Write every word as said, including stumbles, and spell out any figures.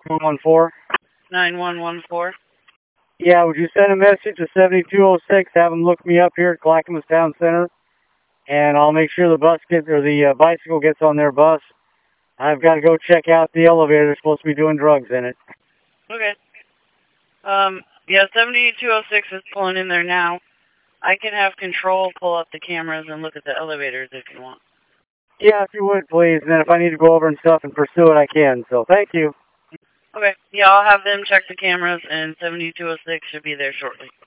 one one four. nine one one four. Yeah, would you send a message to seventy-two oh six, have them look me up here at Clackamas Town Center, and I'll make sure the bus gets, or the uh, bicycle gets on their bus. I've got to go check out the elevator. They're supposed to be doing drugs in it. Okay. Um, yeah, seventy-two oh six is pulling in there now. I can have control pull up the cameras and look at the elevators if you want. Yeah, if you would, please. And then if I need to go over and stuff and pursue it, I can. So thank you. Okay. Yeah, I'll have them check the cameras, and seventy-two oh six should be there shortly.